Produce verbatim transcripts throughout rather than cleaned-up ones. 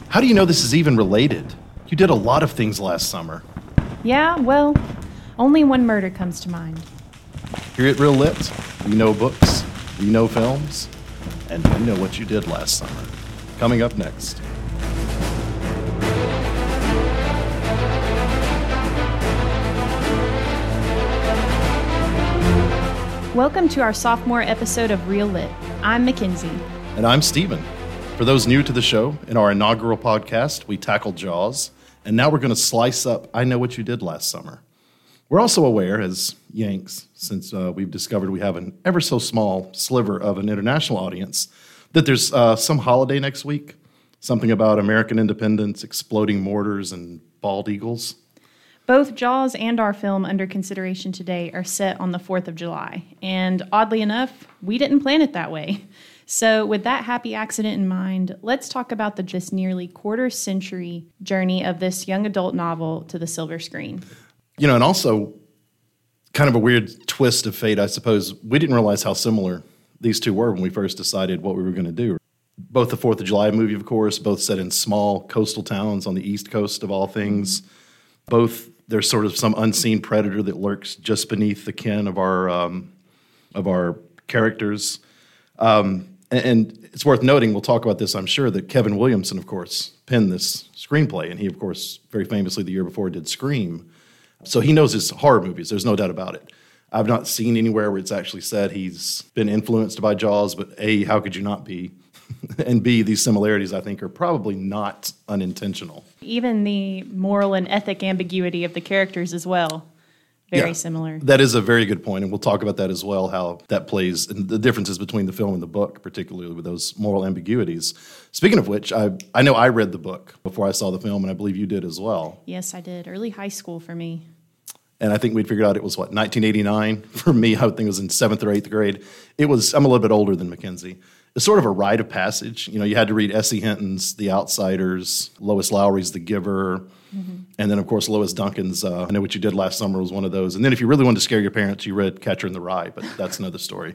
How do you know this is even related? You did a lot of things last summer. Yeah, well, only one murder comes to mind. Here at Real Lit, we know books, we know films, and we know what you did last summer. Coming up next. Welcome to our sophomore episode of Real Lit. I'm Mackenzie. And I'm Steven. For those new to the show, in our inaugural podcast, we tackled Jaws, and now we're going to slice up I Know What You Did Last Summer. We're also aware, as Yanks, since uh, we've discovered we have an ever so small sliver of an international audience, that there's uh, some holiday next week, something about American independence, exploding mortars, and bald eagles. Both Jaws and our film under consideration today are set on the fourth of July, and oddly enough, we didn't plan it that way. So with that happy accident in mind, let's talk about the just nearly quarter-century journey of this young adult novel to the silver screen. You know, and also kind of a weird twist of fate, I suppose. We didn't realize how similar these two were when we first decided what we were going to do. Both the fourth of July movie, of course, both set in small coastal towns on the East Coast of all things. Both, there's sort of some unseen predator that lurks just beneath the ken of our um, of our characters. Um, and, and it's worth noting, we'll talk about this, I'm sure, that Kevin Williamson, of course, penned this screenplay. And he, of course, very famously the year before did Scream. So he knows his horror movies. There's no doubt about it. I've not seen anywhere where it's actually said he's been influenced by Jaws, but A, how could you not be? And B, these similarities, I think, are probably not unintentional. Even the moral and ethic ambiguity of the characters as well, very yeah, similar. That is a very good point, and we'll talk about that as well, how that plays, and the differences between the film and the book, particularly with those moral ambiguities. Speaking of which, I I know I read the book before I saw the film, and I believe you did as well. Yes, I did. Early high school for me. And I think we'd figured out it was, what, nineteen eighty-nine? For me, I would think it was in seventh or eighth grade. It was, I'm a little bit older than Mackenzie. It's sort of a rite of passage. You know, you had to read S E Hinton's The Outsiders, Lois Lowry's The Giver, mm-hmm. and then, of course, Lois Duncan's uh, I Know What You Did Last Summer was one of those. And then if you really wanted to scare your parents, you read Catcher in the Rye, but that's another story.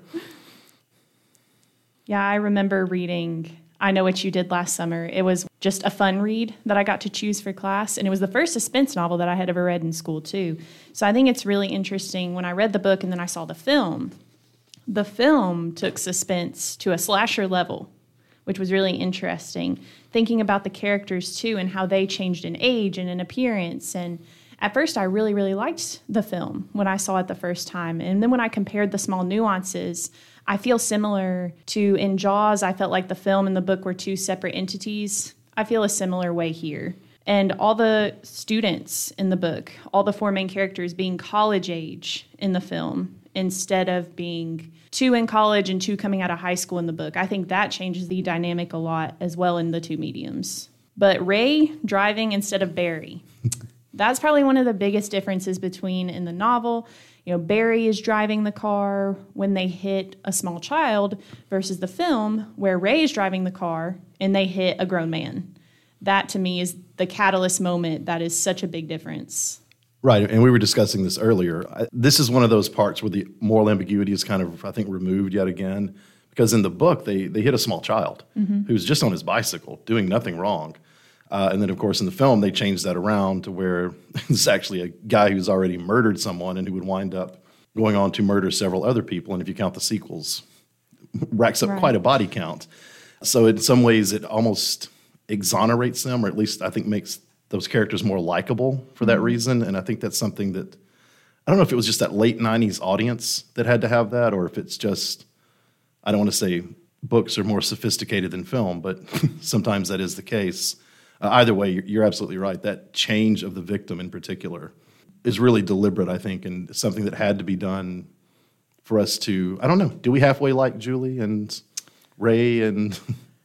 Yeah, I remember reading I Know What You Did Last Summer. It was just a fun read that I got to choose for class, and it was the first suspense novel that I had ever read in school, too. So I think it's really interesting when I read the book and then I saw the film. The film took suspense to a slasher level, which was really interesting, thinking about the characters, too, and how they changed in age and in appearance. And at first, I really, really liked the film when I saw it the first time. And then when I compared the small nuances, I feel similar to in Jaws. I felt like the film and the book were two separate entities. I feel a similar way here. And all the students in the book, all the four main characters being college age in the film, instead of being two in college and two coming out of high school in the book. I think that changes the dynamic a lot as well in the two mediums. But Ray driving instead of Barry, that's probably one of the biggest differences between in the novel. You know, Barry is driving the car when they hit a small child versus the film where Ray is driving the car and they hit a grown man. That, to me, is the catalyst moment that is such a big difference. Right, and we were discussing this earlier. I, this is one of those parts where the moral ambiguity is kind of, I think, removed yet again. Because in the book, they, they hit a small child mm-hmm. who's just on his bicycle, doing nothing wrong. Uh, and then, of course, in the film, they changed that around to where it's actually a guy who's already murdered someone and who would wind up going on to murder several other people. And if you count the sequels, racks up right. quite a body count. So in some ways, it almost exonerates them, or at least I think makes those characters more likable for that mm-hmm. reason. And I think that's something that, I don't know if it was just that late nineties audience that had to have that, or if it's just, I don't want to say books are more sophisticated than film, but sometimes that is the case. Uh, either way, you're, you're absolutely right. That change of the victim in particular is really deliberate, I think, and something that had to be done for us to, I don't know, do we halfway like Julie and Ray and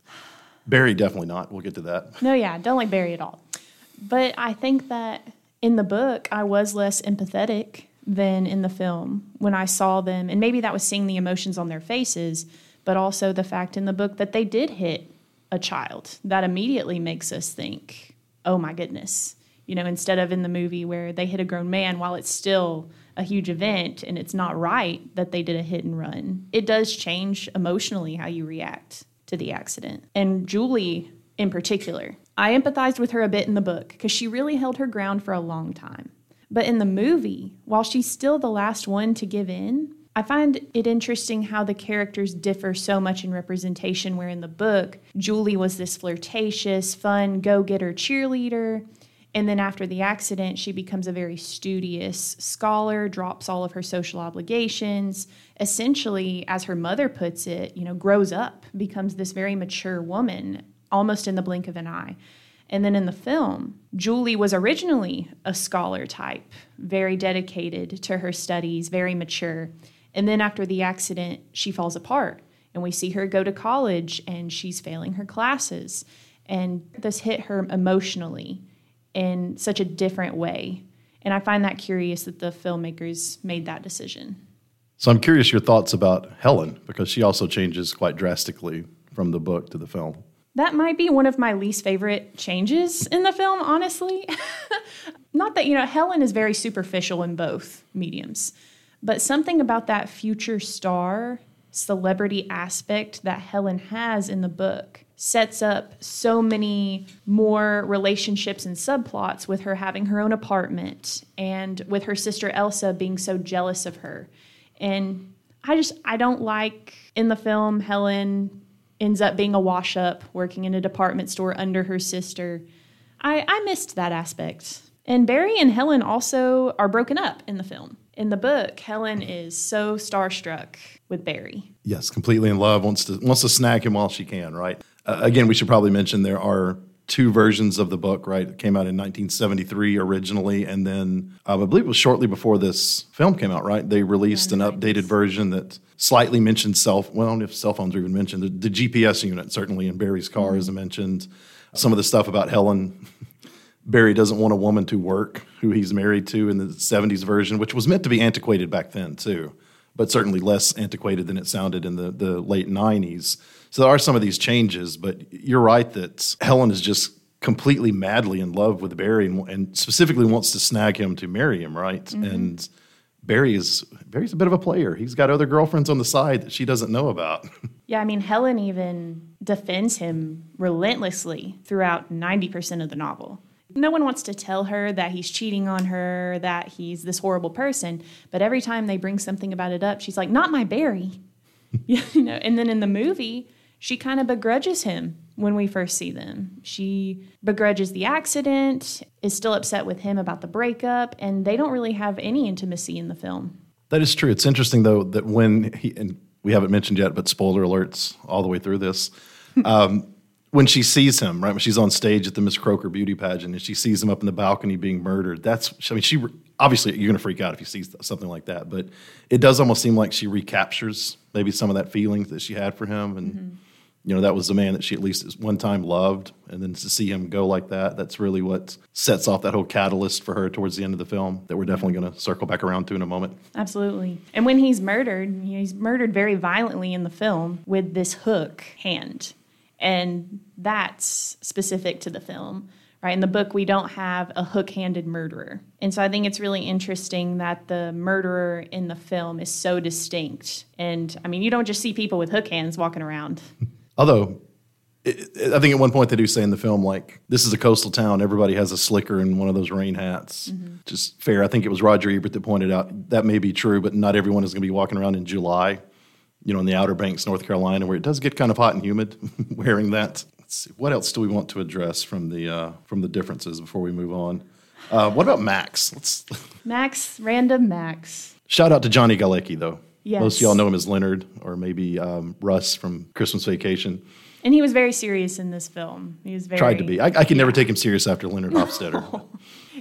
Barry? Definitely not. We'll get to that. No, yeah, don't like Barry at all. But I think that in the book, I was less empathetic than in the film when I saw them. And maybe that was seeing the emotions on their faces, but also the fact in the book that they did hit a child. That immediately makes us think, oh my goodness. You know, instead of in the movie where they hit a grown man, while it's still a huge event and it's not right that they did a hit and run, it does change emotionally how you react to the accident. And Julie in particular, I empathized with her a bit in the book because she really held her ground for a long time. But in the movie, while she's still the last one to give in, I find it interesting how the characters differ so much in representation, where in the book, Julie was this flirtatious, fun, go-getter cheerleader. And then after the accident, she becomes a very studious scholar, drops all of her social obligations, essentially, as her mother puts it, you know, grows up, becomes this very mature woman, almost in the blink of an eye. And then in the film, Julie was originally a scholar type, very dedicated to her studies, very mature. And then after the accident, she falls apart. And we see her go to college, and she's failing her classes. And this hit her emotionally in such a different way. And I find that curious that the filmmakers made that decision. So I'm curious your thoughts about Helen, because she also changes quite drastically from the book to the film. That might be one of my least favorite changes in the film, honestly. Not that, you know, Helen is very superficial in both mediums, but something about that future star celebrity aspect that Helen has in the book sets up so many more relationships and subplots, with her having her own apartment and with her sister Elsa being so jealous of her. And I just, I don't like in the film Helen ends up being a wash-up, working in a department store under her sister. I, I missed that aspect. And Barry and Helen also are broken up in the film. In the book, Helen is so starstruck with Barry. Yes, completely in love, wants to wants to snag him while she can, right? Uh, again, we should probably mention there are two versions of the book, right? It came out in nineteen seventy-three originally, and then um, I believe it was shortly before this film came out, right? They released an updated version that slightly mentioned cell, well, if cell phones are even mentioned, the, the G P S unit certainly in Barry's car mm-hmm. is mentioned. Some of the stuff about Helen, Barry doesn't want a woman to work who he's married to in the seventies version, which was meant to be antiquated back then too, but certainly less antiquated than it sounded in the, the late nineties. So there are some of these changes, but you're right that Helen is just completely madly in love with Barry and, and specifically wants to snag him to marry him, right? Mm-hmm. And Barry is Barry's a bit of a player. He's got other girlfriends on the side that she doesn't know about. Yeah, I mean, Helen even defends him relentlessly throughout ninety percent of the novel. No one wants to tell her that he's cheating on her, that he's this horrible person, but every time they bring something about it up, she's like, not my Barry. You know, and then in the movie, she kind of begrudges him when we first see them. She begrudges the accident, is still upset with him about the breakup, and they don't really have any intimacy in the film. That is true. It's interesting, though, that when he, and we haven't mentioned yet, but spoiler alerts all the way through this, um, when she sees him, right, when she's on stage at the Miss Croker beauty pageant and she sees him up in the balcony being murdered, that's, I mean, she, obviously you're going to freak out if you see something like that, but it does almost seem like she recaptures maybe some of that feeling that she had for him. And, mm-hmm. you know, that was the man that she at least one time loved. And then to see him go like that, that's really what sets off that whole catalyst for her towards the end of the film that we're definitely going to circle back around to in a moment. Absolutely. And when he's murdered, you know, he's murdered very violently in the film with this hook hand. And that's specific to the film, right? In the book, we don't have a hook-handed murderer. And so I think it's really interesting that the murderer in the film is so distinct. And, I mean, you don't just see people with hook hands walking around. Although, it, it, I think at one point they do say in the film, like, this is a coastal town. Everybody has a slicker and one of those rain hats. Mm-hmm. Just fair. I think it was Roger Ebert that pointed out that may be true, but not everyone is going to be walking around in July, you know, in the Outer Banks, North Carolina, where it does get kind of hot and humid wearing that. Let's see. What else do we want to address from the uh, from the differences before we move on? Uh, what about Max? Let's Max, random Max. Shout out to Johnny Galecki, though. Yes. Most of y'all know him as Leonard, or maybe um, Russ from Christmas Vacation. And he was very serious in this film. He was very tried to be. I, I can yeah. never take him serious after Leonard Hofstadter. No.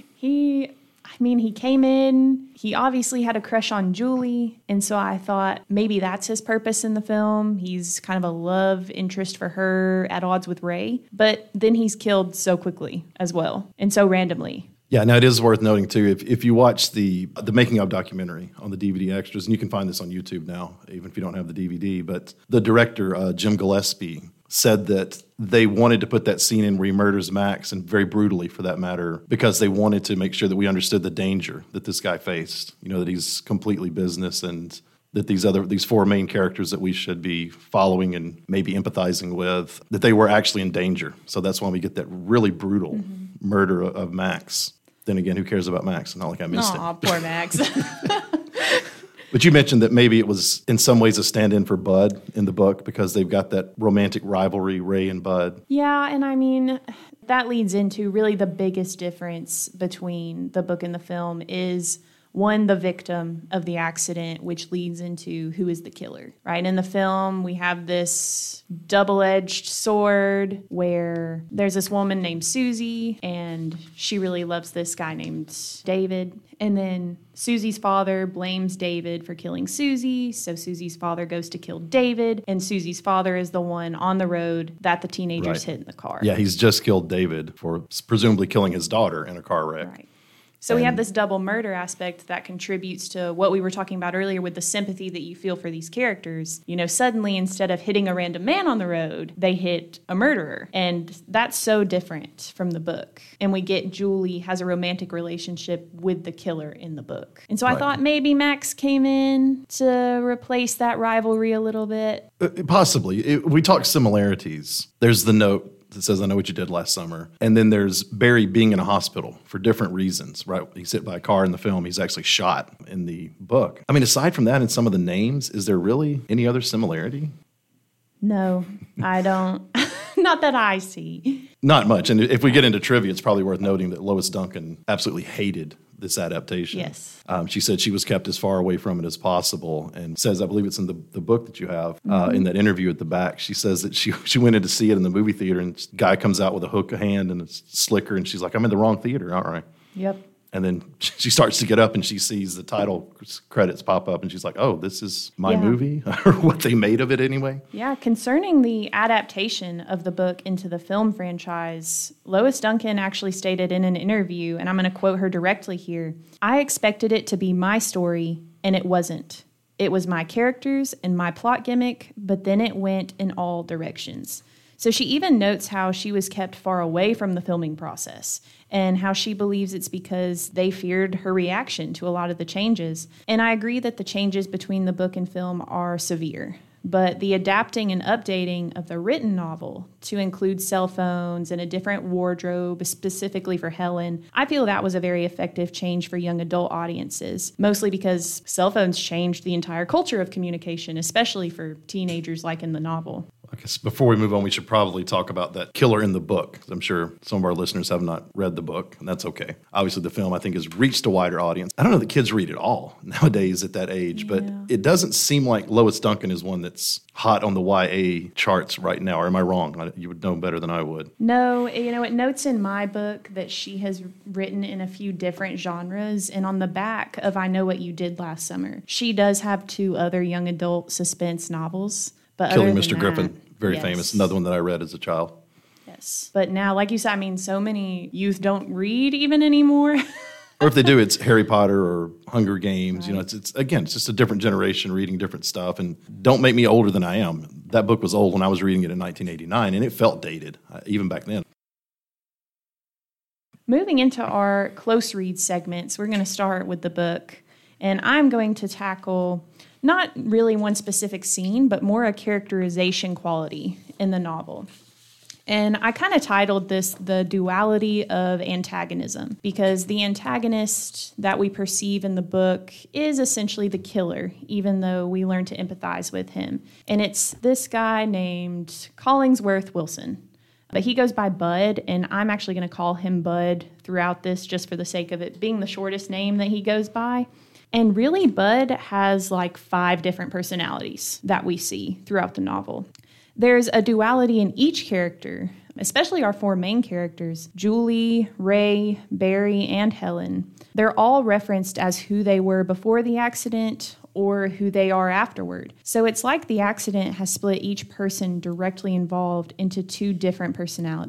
He. I mean, he came in, he obviously had a crush on Julie, and so I thought maybe that's his purpose in the film. He's kind of a love interest for her at odds with Ray, but then he's killed so quickly as well, and so randomly. Yeah, now it is worth noting, too, if, if you watch the the making of documentary on the D V D extras, and you can find this on YouTube now, even if you don't have the D V D, but the director, uh, Jim Gillespie, said that they wanted to put that scene in where he murders Max, and very brutally for that matter, because they wanted to make sure that we understood the danger that this guy faced. You know, that he's completely business and that these other these four main characters that we should be following and maybe empathizing with, that they were actually in danger. So that's why we get that really brutal mm-hmm. murder of Max. Then again, who cares about Max? Not like I missed Aw, it. poor Max. But you mentioned that maybe it was in some ways a stand-in for Bud in the book because they've got that romantic rivalry, Ray and Bud. Yeah, and I mean, that leads into really the biggest difference between the book and the film is, one, the victim of the accident, which leads into who is the killer, right? In the film, we have this double-edged sword where there's this woman named Susie, and she really loves this guy named David. And then Susie's father blames David for killing Susie, so Susie's father goes to kill David, and Susie's father is the one on the road that the teenagers Right. hit in the car. Yeah, he's just killed David for presumably killing his daughter in a car wreck. Right. So we have this double murder aspect that contributes to what we were talking about earlier with the sympathy that you feel for these characters. You know, suddenly instead of hitting a random man on the road, they hit a murderer. And that's so different from the book. And we get Julie has a romantic relationship with the killer in the book. And so I Right. thought maybe Max came in to replace that rivalry a little bit. Uh, Possibly. It, we talk similarities. There's the note that says, I know what you did last summer. And then there's Barry being in a hospital for different reasons, right? He's hit by a car in the film. He's actually shot in the book. I mean, aside from that and some of the names, is there really any other similarity? No, I don't. Not that I see. Not much. And if we get into trivia, it's probably worth noting that Lois Duncan absolutely hated this adaptation. Yes. Um, she said she was kept as far away from it as possible, and says, I believe it's in the, the book that you have, mm-hmm. uh, in that interview at the back, she says that she she went in to see it in the movie theater, and a guy comes out with a hook hand and a slicker, and she's like, I'm in the wrong theater, all right. Yep. And then she starts to get up and she sees the title credits pop up and she's like, oh, this is my Yeah. movie? Or what they made of it anyway? Yeah, concerning the adaptation of the book into the film franchise, Lois Duncan actually stated in an interview, and I'm going to quote her directly here, I expected it to be my story, and it wasn't. It was my characters and my plot gimmick, but then it went in all directions. So she even notes how she was kept far away from the filming process and how she believes it's because they feared her reaction to a lot of the changes. And I agree that the changes between the book and film are severe. But the adapting and updating of the written novel to include cell phones and a different wardrobe specifically for Helen, I feel that was a very effective change for young adult audiences, mostly because cell phones changed the entire culture of communication, especially for teenagers like in the novel. I guess before we move on, we should probably talk about that killer in the book, 'cause I'm sure some of our listeners have not read the book, and that's okay. Obviously, the film, I think, has reached a wider audience. I don't know that kids read it all nowadays at that age, but Yeah. it doesn't seem like Lois Duncan is one that's hot on the Y A charts right now. Or am I wrong? I- You would know better than I would. No, you know, it notes in my book that she has written in a few different genres, and on the back of I Know What You Did Last Summer, she does have two other young adult suspense novels. But Killing other Mister than Griffin, that, very yes. famous. Another one that I read as a child. Yes. But now, like you said, I mean, so many youth don't read even anymore. Or if they do, it's Harry Potter or Hunger Games. Right. You know, it's, it's again, it's just a different generation reading different stuff. And don't make me older than I am. That book was old when I was reading it in nineteen eighty-nine, and it felt dated, uh, even back then. Moving into our close read segments, we're going to start with the book. And I'm going to tackle not really one specific scene, but more a characterization quality in the novel. And I kind of titled this The Duality of Antagonism, because the antagonist that we perceive in the book is essentially the killer, even though we learn to empathize with him. And it's this guy named Collingsworth Wilson. But he goes by Bud, and I'm actually going to call him Bud throughout this just for the sake of it being the shortest name that he goes by. And really, Bud has like five different personalities that we see throughout the novel. There's a duality in each character, especially our four main characters, Julie, Ray, Barry, and Helen. They're all referenced as who they were before the accident or who they are afterward. So it's like the accident has split each person directly involved into two different personalities.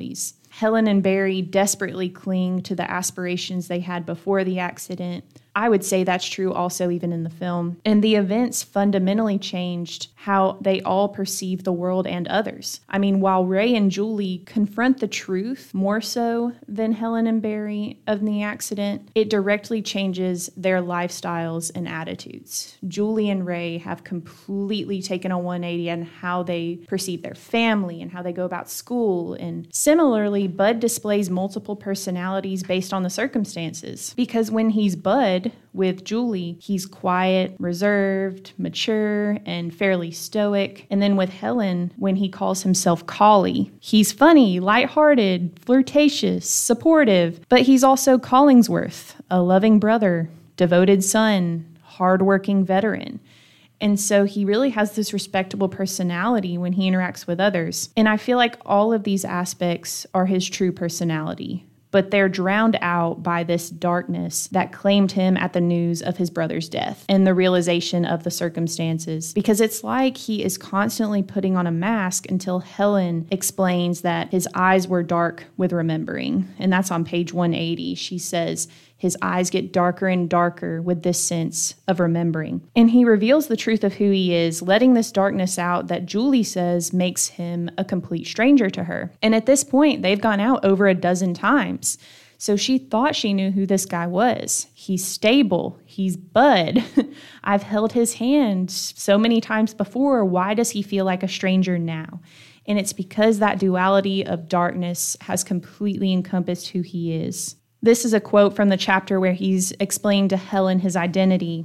Helen and Barry desperately cling to the aspirations they had before the accident. I would say that's true also even in the film. And the events fundamentally changed how they all perceive the world and others. I mean, while Ray and Julie confront the truth more so than Helen and Barry of the accident, it directly changes their lifestyles and attitudes. Julie and Ray have completely taken a one eighty on how they perceive their family and how they go about school. And similarly, Bud displays multiple personalities based on the circumstances. Because when he's Bud, with Julie, he's quiet, reserved, mature, and fairly stoic. And then with Helen, when he calls himself Collie, he's funny, lighthearted, flirtatious, supportive, but he's also Collingsworth, a loving brother, devoted son, hardworking veteran. And so he really has this respectable personality when he interacts with others. And I feel like all of these aspects are his true personality, but they're drowned out by this darkness that claimed him at the news of his brother's death and the realization of the circumstances. Because it's like he is constantly putting on a mask until Helen explains that his eyes were dark with remembering. And that's on page one eighty. She says, his eyes get darker and darker with this sense of remembering. And he reveals the truth of who he is, letting this darkness out that Julie says makes him a complete stranger to her. And at this point, they've gone out over a dozen times. So she thought she knew who this guy was. He's stable. He's Bud. I've held his hand so many times before. Why does he feel like a stranger now? And it's because that duality of darkness has completely encompassed who he is. This is a quote from the chapter where he's explained to Helen his identity.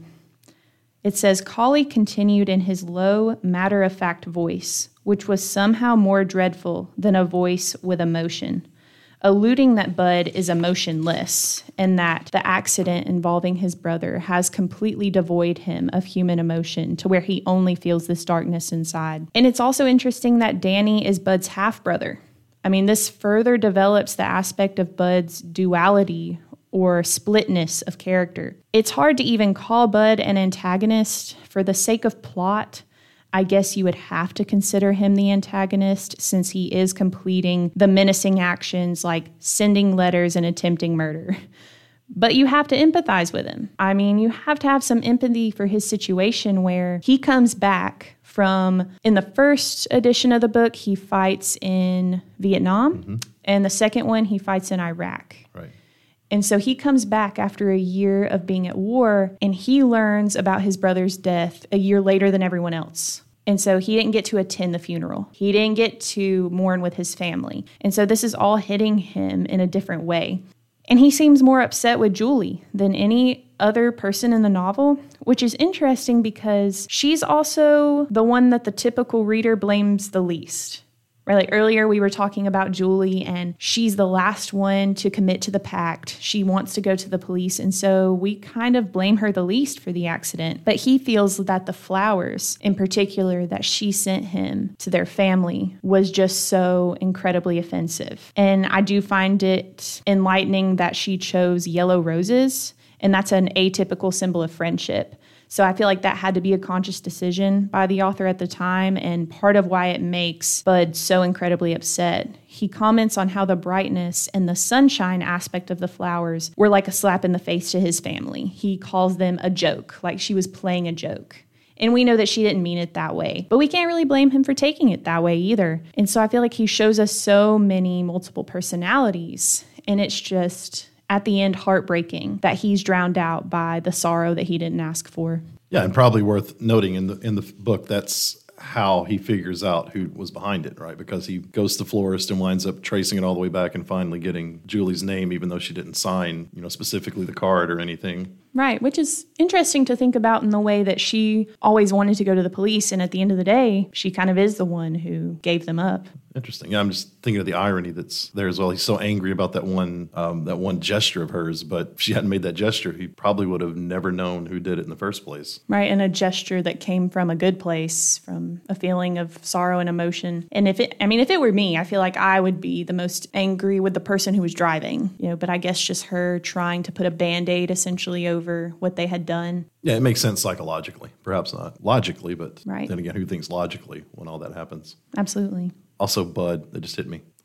It says, Collie continued in his low, matter-of-fact voice, which was somehow more dreadful than a voice with emotion, alluding that Bud is emotionless and that the accident involving his brother has completely devoid him of human emotion to where he only feels this darkness inside. And it's also interesting that Danny is Bud's half-brother. I mean, this further develops the aspect of Bud's duality or splitness of character. It's hard to even call Bud an antagonist. For the sake of plot, I guess you would have to consider him the antagonist since he is completing the menacing actions like sending letters and attempting murder. But you have to empathize with him. I mean, you have to have some empathy for his situation where he comes back from, in the first edition of the book, he fights in Vietnam, mm-hmm. and the second one, he fights in Iraq. Right. And so he comes back after a year of being at war, and he learns about his brother's death a year later than everyone else. And so he didn't get to attend the funeral. He didn't get to mourn with his family. And so this is all hitting him in a different way. And he seems more upset with Julie than any other person in the novel, which is interesting because she's also the one that the typical reader blames the least. Right? Like earlier we were talking about Julie, and she's the last one to commit to the pact. She wants to go to the police, and so we kind of blame her the least for the accident. But he feels that the flowers, in particular, that she sent him to their family was just so incredibly offensive. And I do find it enlightening that she chose yellow roses, and that's an atypical symbol of friendship. So I feel like that had to be a conscious decision by the author at the time, and part of why it makes Bud so incredibly upset. He comments on how the brightness and the sunshine aspect of the flowers were like a slap in the face to his family. He calls them a joke, like she was playing a joke. And we know that she didn't mean it that way, but we can't really blame him for taking it that way either. And so I feel like he shows us so many multiple personalities, and it's just, at the end, heartbreaking that he's drowned out by the sorrow that he didn't ask for. Yeah, and probably worth noting in the in the book, that's how he figures out who was behind it, right? Because he goes to the florist and winds up tracing it all the way back and finally getting Julie's name, even though she didn't sign, you know, specifically the card or anything. Right, which is interesting to think about in the way that she always wanted to go to the police, and at the end of the day, she kind of is the one who gave them up. Interesting. Yeah, I'm just thinking of the irony that's there as well. He's so angry about that one um, that one gesture of hers, but if she hadn't made that gesture, he probably would have never known who did it in the first place. Right, and a gesture that came from a good place, from a feeling of sorrow and emotion. And if it, I mean, if it were me, I feel like I would be the most angry with the person who was driving, you know, but I guess just her trying to put a Band-Aid essentially over what they had done. Yeah, it makes sense psychologically. Perhaps not logically, but right. Then again, who thinks logically when all that happens? Absolutely. Also, Bud, that just hit me.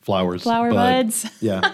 flowers. Flower bud. buds. Yeah.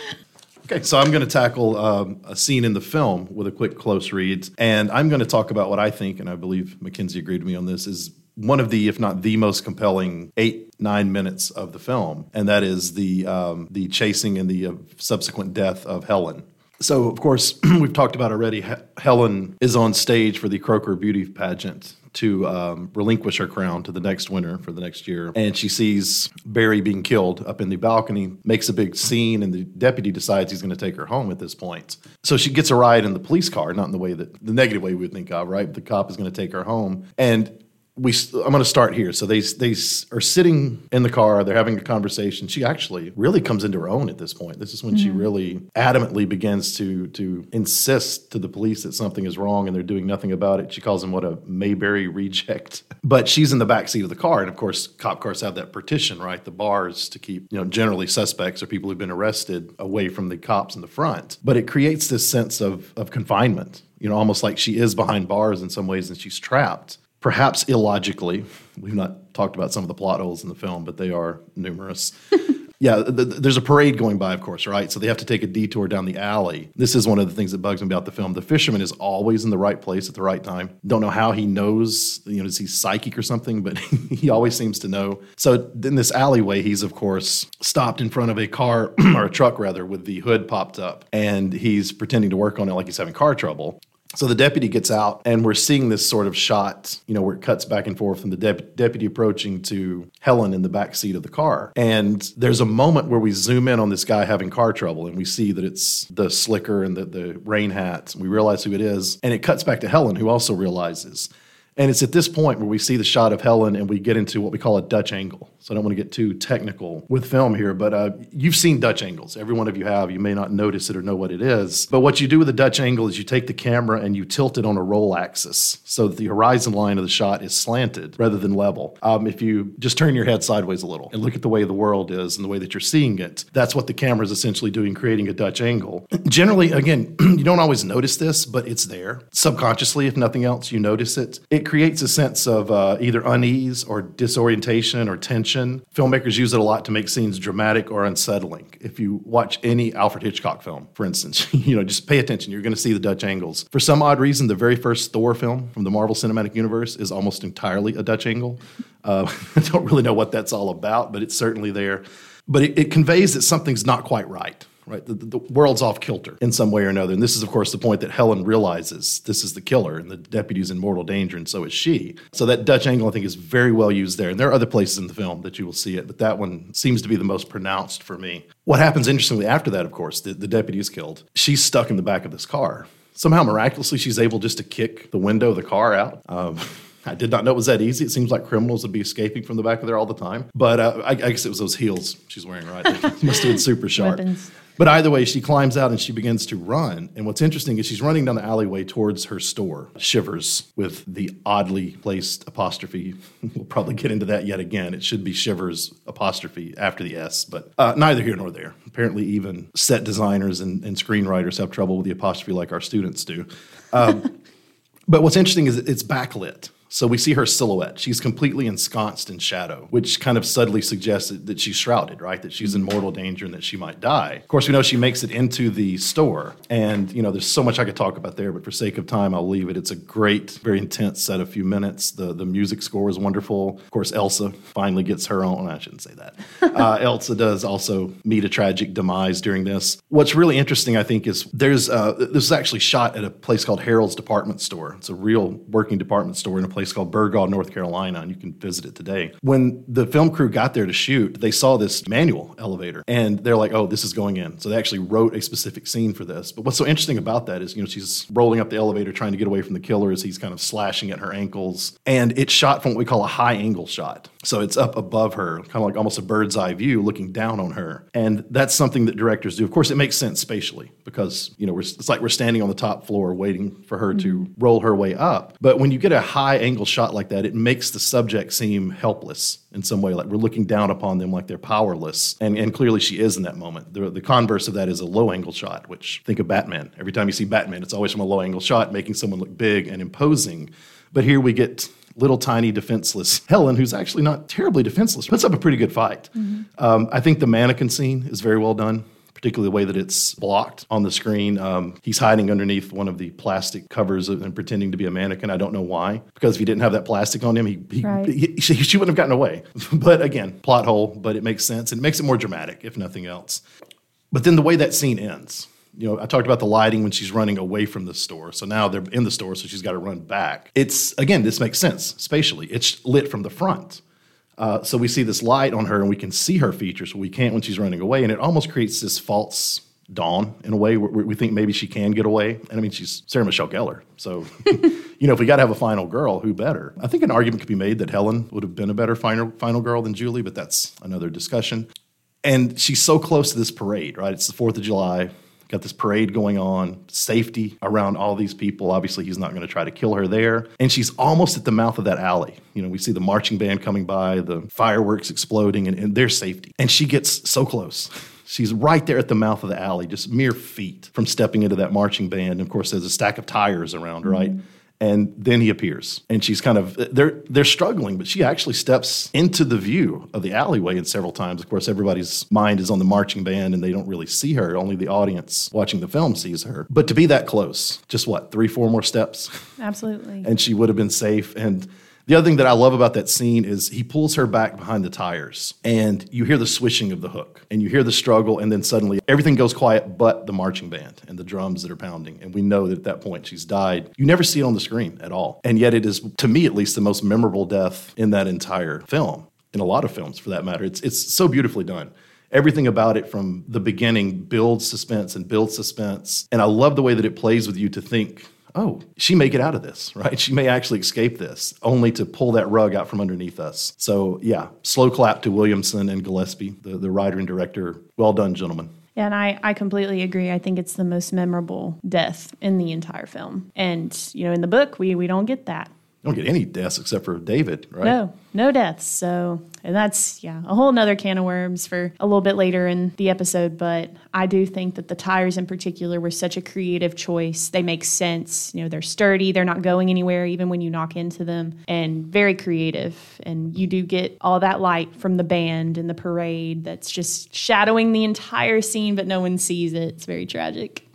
Okay, so I'm going to tackle um, a scene in the film with a quick close read, and I'm going to talk about what I think, and I believe Mackenzie agreed with me on this, is one of the, if not the most compelling eight, nine minutes of the film, and that is the um, the chasing and the uh, subsequent death of Helen. So, of course, we've talked about already, H- Helen is on stage for the Croker Beauty Pageant to um, relinquish her crown to the next winner for the next year. And she sees Barry being killed up in the balcony, makes a big scene, and the deputy decides he's going to take her home at this point. So she gets a ride in the police car, not in the way that, the negative way we would think of, right? The cop is going to take her home. And we, I'm going to start here. So they they are sitting in the car. They're having a conversation. She actually really comes into her own at this point. This is when mm-hmm. she really adamantly begins to to insist to the police that something is wrong and they're doing nothing about it. She calls them what, a Mayberry reject. But she's in the back seat of the car, and of course, cop cars have that partition, right? The bars to keep, you know, generally suspects or people who've been arrested away from the cops in the front. But it creates this sense of of confinement. You know, almost like she is behind bars in some ways and she's trapped. Perhaps illogically. We've not talked about some of the plot holes in the film, but they are numerous. Yeah, th- th- there's a parade going by, of course, right? So they have to take a detour down the alley. This is one of the things that bugs me about the film. The fisherman is always in the right place at the right time. Don't know how he knows, you know, is he psychic or something? But he always seems to know. So in this alleyway, he's, of course, stopped in front of a car, or a truck, rather, with the hood popped up. And he's pretending to work on it like he's having car trouble. So the deputy gets out, and we're seeing this sort of shot, you know, where it cuts back and forth from the dep- deputy approaching to Helen in the back seat of the car. And there's a moment where we zoom in on this guy having car trouble, and we see that it's the slicker and the, the rain hat, and we realize who it is. And it cuts back to Helen, who also realizes. And it's at this point where we see the shot of Helen and we get into what we call a Dutch angle. So I don't want to get too technical with film here, but uh, you've seen Dutch angles. Every one of you have. You may not notice it or know what it is. But what you do with a Dutch angle is you take the camera and you tilt it on a roll axis so that the horizon line of the shot is slanted rather than level. Um, if you just turn your head sideways a little and look at the way the world is and the way that you're seeing it, that's what the camera is essentially doing, creating a Dutch angle. Generally, again, you don't always notice this, but it's there. Subconsciously, if nothing else, you notice it. It creates a sense of uh, either unease or disorientation or tension. Filmmakers use it a lot to make scenes dramatic or unsettling. If you watch any Alfred Hitchcock film, for instance, you know, just pay attention. You're going to see the Dutch angles. For some odd reason, the very first Thor film from the Marvel Cinematic Universe is almost entirely a Dutch angle. Uh, I don't really know what that's all about, but it's certainly there. But it, it conveys that something's not quite right. Right, the, the world's off kilter in some way or another. And this is, of course, the point that Helen realizes this is the killer and the deputy's in mortal danger, and so is she. So that Dutch angle, I think, is very well used there. And there are other places in the film that you will see it, but that one seems to be the most pronounced for me. What happens, interestingly, after that, of course, the, the deputy is killed. She's stuck in the back of this car. Somehow, miraculously, she's able just to kick the window of the car out. Um, I did not know it was that easy. It seems like criminals would be escaping from the back of there all the time. But uh, I, I guess it was those heels she's wearing, right? They must have been super sharp. Weapons. But either way, she climbs out and she begins to run. And what's interesting is she's running down the alleyway towards her store, Shivers, with the oddly placed apostrophe. We'll probably get into that yet again. It should be Shivers apostrophe after the S, but uh, neither here nor there. Apparently even set designers and, and screenwriters have trouble with the apostrophe like our students do. Um, but what's interesting is it's backlit. So we see her silhouette. She's completely ensconced in shadow, which kind of subtly suggests that she's shrouded, right? That she's in mortal danger and that she might die. Of course, we know she makes it into the store. And, you know, there's so much I could talk about there, but for sake of time, I'll leave it. It's a great, very intense set of few minutes. The the music score is wonderful. Of course, Elsa finally gets her own. I shouldn't say that. Uh, Elsa does also meet a tragic demise during this. What's really interesting, I think, is there's uh, this is actually shot at a place called Harold's Department Store. It's a real working department store in a place called Burgaw, North Carolina, and you can visit it today. When the film crew got there to shoot, they saw this manual elevator, and they're like, oh, this is going in. So they actually wrote a specific scene for this. But what's so interesting about that is, you know, she's rolling up the elevator trying to get away from the killer as he's kind of slashing at her ankles. And it's shot from what we call a high angle shot. So it's up above her, kind of like almost a bird's eye view looking down on her. And that's something that directors do. Of course, it makes sense spatially because, you know, we're, it's like we're standing on the top floor waiting for her mm-hmm. to roll her way up. But when you get a high angle shot like that, it makes the subject seem helpless in some way, like we're looking down upon them like they're powerless. And, and clearly she is in that moment. The, the converse of that is a low angle shot, which think of Batman. Every time you see Batman, it's always from a low angle shot, making someone look big and imposing. But here we get little tiny defenseless Helen, who's actually not terribly defenseless, puts up a pretty good fight. Mm-hmm. Um, I think the mannequin scene is very well done, particularly the way that it's blocked on the screen. Um, he's hiding underneath one of the plastic covers and pretending to be a mannequin. I don't know why, because if he didn't have that plastic on him, he, he, right. he she, she wouldn't have gotten away. But again, plot hole, but it makes sense. And it makes it more dramatic, if nothing else. But then the way that scene ends, you know, I talked about the lighting when she's running away from the store. So now they're in the store, so she's got to run back. It's, again, this makes sense spatially. It's lit from the front. Uh, so we see this light on her, and we can see her features, so we can't when she's running away. And it almost creates this false dawn in a way where we think maybe she can get away. And I mean, she's Sarah Michelle Gellar. So, you know, if we got to have a final girl, who better? I think an argument could be made that Helen would have been a better final, final girl than Julie, but that's another discussion. And she's so close to this parade, right? It's the fourth of July. Got this parade going on, safety around all these people. Obviously, he's not going to try to kill her there. And she's almost at the mouth of that alley. You know, we see the marching band coming by, the fireworks exploding, and, and there's safety. And she gets so close. She's right there at the mouth of the alley, just mere feet from stepping into that marching band. And of course, there's a stack of tires around, right? Mm-hmm. And then he appears, and she's kind of, they're they're struggling, but she actually steps into the view of the alleyway and several times. Of course, everybody's mind is on the marching band, and they don't really see her. Only the audience watching the film sees her. But to be that close, just what, three, four more steps? Absolutely. And she would have been safe. And the other thing that I love about that scene is he pulls her back behind the tires, and you hear the swishing of the hook, and you hear the struggle, and then suddenly everything goes quiet but the marching band and the drums that are pounding. And we know that at that point she's died. You never see it on the screen at all. And yet it is, to me at least, the most memorable death in that entire film, in a lot of films for that matter. It's, it's so beautifully done. Everything about it from the beginning builds suspense and builds suspense. And I love the way that it plays with you to think, oh, she may get out of this, right? She may actually escape this, only to pull that rug out from underneath us. So, yeah, slow clap to Williamson and Gillespie, the, the writer and director. Well done, gentlemen. Yeah, and I, I completely agree. I think it's the most memorable death in the entire film. And, you know, in the book, we, we don't get that. You don't get any deaths except for David, right? No, no deaths. So, and that's, yeah, a whole nother can of worms for a little bit later in the episode. But I do think that the tires in particular were such a creative choice. They make sense. You know, they're sturdy. They're not going anywhere even when you knock into them. And very creative. And you do get all that light from the band and the parade that's just shadowing the entire scene, but no one sees it. It's very tragic.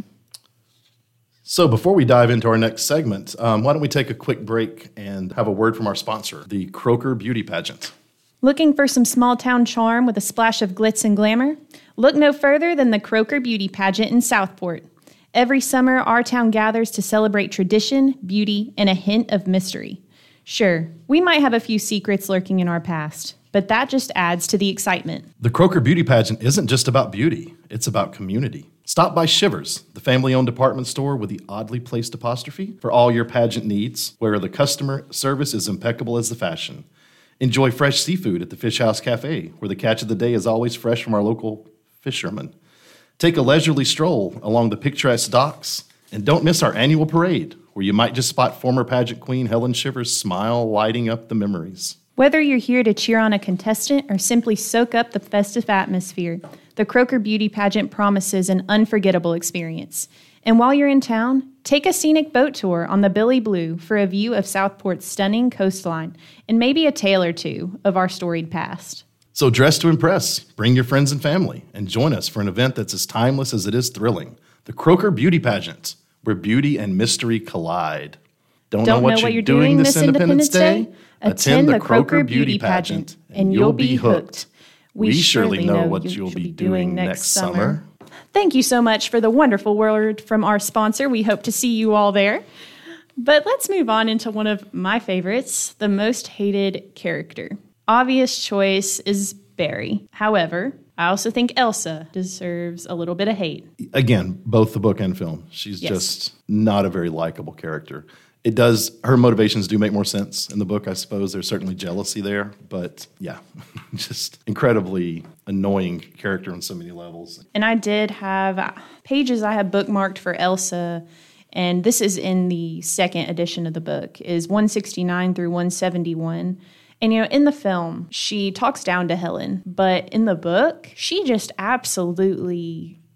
So before we dive into our next segment, um, why don't we take a quick break and have a word from our sponsor, the Croker Beauty Pageant. Looking for some small-town charm with a splash of glitz and glamour? Look no further than the Croker Beauty Pageant in Southport. Every summer, our town gathers to celebrate tradition, beauty, and a hint of mystery. Sure, we might have a few secrets lurking in our past, but that just adds to the excitement. The Croker Beauty Pageant isn't just about beauty, it's about community. Stop by Shivers, the family-owned department store with the oddly placed apostrophe, for all your pageant needs, where the customer service is impeccable as the fashion. Enjoy fresh seafood at the Fish House Cafe, where the catch of the day is always fresh from our local fishermen. Take a leisurely stroll along the picturesque docks, and don't miss our annual parade, where you might just spot former pageant queen Helen Shivers' smile lighting up the memories. Whether you're here to cheer on a contestant or simply soak up the festive atmosphere, the Croker Beauty Pageant promises an unforgettable experience. And while you're in town, take a scenic boat tour on the Billy Blue for a view of Southport's stunning coastline and maybe a tale or two of our storied past. So dress to impress, bring your friends and family, and join us for an event that's as timeless as it is thrilling. The Croker Beauty Pageant, where beauty and mystery collide. Don't, Don't know what know you're, what you're doing, doing this Independence Day? Day? Attend the Croker Beauty Pageant, and you'll be hooked. We surely know what you'll be doing next summer. Thank you so much for the wonderful word from our sponsor. We hope to see you all there. But let's move on into one of my favorites, the most hated character. Obvious choice is Barry. However, I also think Elsa deserves a little bit of hate. Again, both the book and film. She's yes. just not a very likable character. It does, her motivations do make more sense in the book, I suppose. There's certainly jealousy there, but yeah, just incredibly annoying character on so many levels. And I did have pages I had bookmarked for Elsa, and this is in the second edition of the book, is one sixty-nine through one seventy-one. And, you know, in the film, she talks down to Helen, but in the book, she just absolutely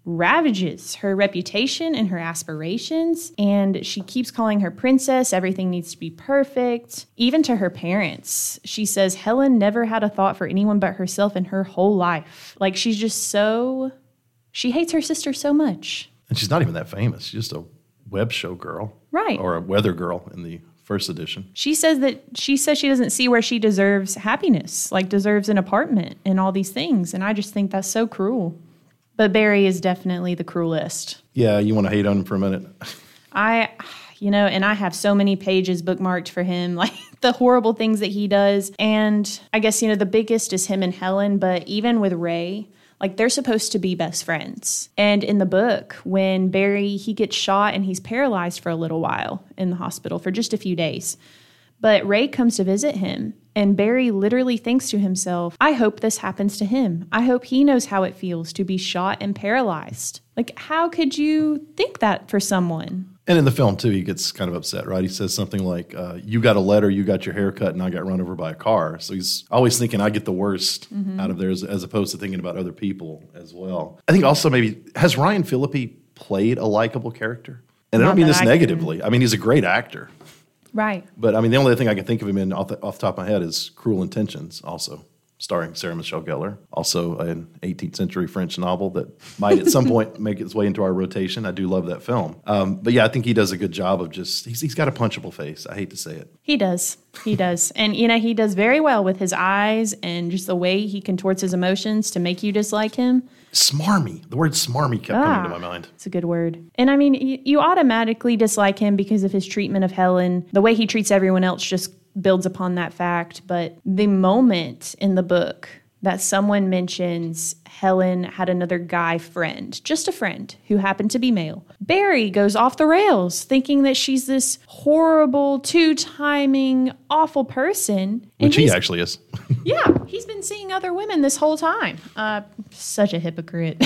ravages her reputation and her aspirations. And she keeps calling her princess. Everything needs to be perfect. Even to her parents. She says Helen never had a thought for anyone but herself in her whole life. Like, she's just so, she hates her sister so much. And she's not even that famous. She's just a web show girl. Right. Or a weather girl in the first edition. She says that she says she doesn't see where she deserves happiness, like deserves an apartment and all these things. And I just think that's so cruel. But Barry is definitely the cruelest. Yeah, you want to hate on him for a minute? I, you know, and I have so many pages bookmarked for him, like the horrible things that he does. And I guess, you know, the biggest is him and Helen, but even with Ray, like they're supposed to be best friends. And in the book, when Barry, he gets shot and he's paralyzed for a little while in the hospital for just a few days. But Ray comes to visit him, and Barry literally thinks to himself, I hope this happens to him. I hope he knows how it feels to be shot and paralyzed. Like, how could you think that for someone? And in the film, too, he gets kind of upset, right? He says something like, uh, you got a letter, you got your hair cut, and I got run over by a car. So he's always thinking, I get the worst mm-hmm. out of there, as, as opposed to thinking about other people as well. I think also maybe, has Ryan Phillippe played a likable character? And Not I don't mean this I negatively. Can. I mean, he's a great actor. Right. But, I mean, the only thing I can think of him in off the, off the top of my head is Cruel Intentions, also, starring Sarah Michelle Gellar, also an eighteenth century French novel that might at some point make its way into our rotation. I do love that film. Um, but, yeah, I think he does a good job of just, he's, he's got a punchable face. I hate to say it. He does. He does. And, you know, he does very well with his eyes and just the way he contorts his emotions to make you dislike him. Smarmy. The word smarmy kept ah, coming to my mind. It's a good word. And I mean, you, you automatically dislike him because of his treatment of Helen. The way he treats everyone else just builds upon that fact. But the moment in the book that someone mentions Helen had another guy friend, just a friend who happened to be male, Barry goes off the rails thinking that she's this horrible, two-timing, awful person. Which he actually is. Yeah, he's been seeing other women this whole time. Uh, such a hypocrite.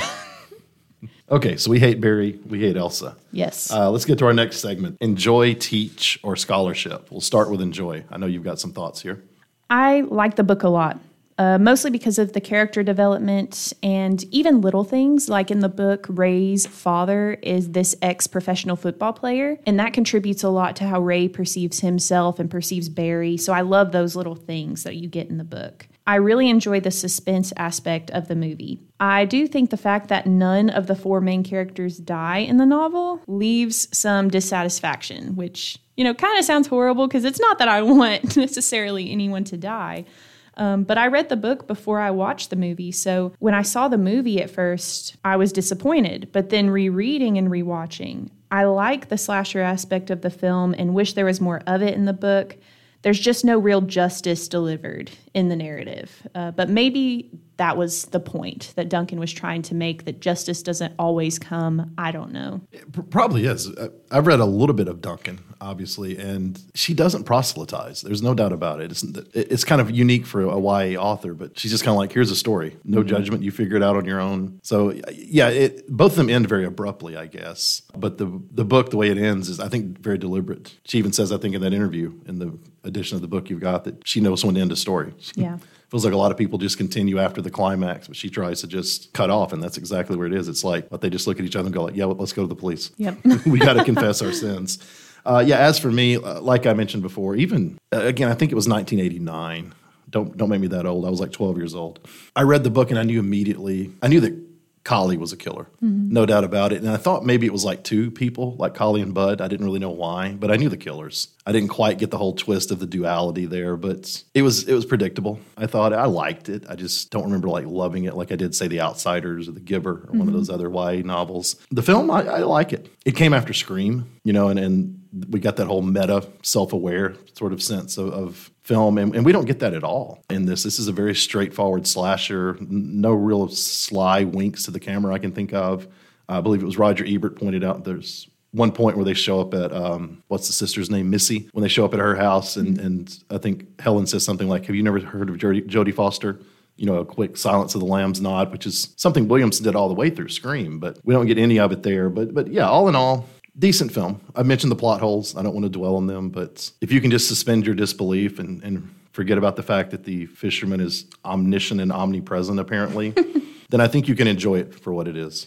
Okay, so we hate Barry, we hate Elsa. Yes. Uh, let's get to our next segment, Enjoy, Teach, or Scholarship. We'll start with Enjoy. I know you've got some thoughts here. I like the book a lot. Uh, mostly because of the character development and even little things. Like in the book, Ray's father is this ex-professional football player, and that contributes a lot to how Ray perceives himself and perceives Barry. So I love those little things that you get in the book. I really enjoy the suspense aspect of the movie. I do think the fact that none of the four main characters die in the novel leaves some dissatisfaction, which, you know, kind of sounds horrible because it's not that I want necessarily anyone to die. Um, but I read the book before I watched the movie, so when I saw the movie at first, I was disappointed. But then rereading and rewatching, I like the slasher aspect of the film and wish there was more of it in the book. There's just no real justice delivered in the narrative. Uh, but maybe that was the point that Duncan was trying to make, that justice doesn't always come. I don't know. It probably is. I've read a little bit of Duncan, obviously, and she doesn't proselytize. There's no doubt about it. It's, it's kind of unique for a Y A author, but she's just kind of like, here's a story. No mm-hmm. judgment. You figure it out on your own. So, yeah, it, both of them end very abruptly, I guess. But the, the book, the way it ends, is, I think, very deliberate. She even says, I think, in that interview, in the edition of the book you've got, that she knows when to end a story. She, yeah. Feels like a lot of people just continue after the climax, but she tries to just cut off, and that's exactly where it is. It's like, but they just look at each other and go like, yeah, well, let's go to the police. Yep. We got to confess our sins. Uh, yeah, as for me, uh, like I mentioned before, even, uh, again, I think it was nineteen eighty-nine. Don't don't make me that old. I was like twelve years old. I read the book, and I knew immediately, I knew that Collie was a killer, mm-hmm. no doubt about it. And I thought maybe it was like two people, like Collie and Bud. I didn't really know why, but I knew the killers. I didn't quite get the whole twist of the duality there, but it was it was predictable. I thought I liked it. I just don't remember like loving it like I did, say, The Outsiders or The Giver or mm-hmm. one of those other Y A novels. The film, I, I like it. It came after Scream, you know, and, and we got that whole meta, self-aware sort of sense of, of film, and, and we don't get that at all in this. This is a very straightforward slasher, no real sly winks to the camera I can think of. I believe it was Roger Ebert pointed out there's one point where they show up at, um, what's the sister's name, Missy, when they show up at her house, and, mm-hmm. and I think Helen says something like, have you never heard of Jodie, Jodie Foster? You know, a quick Silence of the Lambs nod, which is something Williamson did all the way through Scream, but we don't get any of it there. But but yeah, all in all, decent film. I mentioned the plot holes. I don't want to dwell on them, but if you can just suspend your disbelief and, and forget about the fact that the fisherman is omniscient and omnipresent, apparently, then I think you can enjoy it for what it is.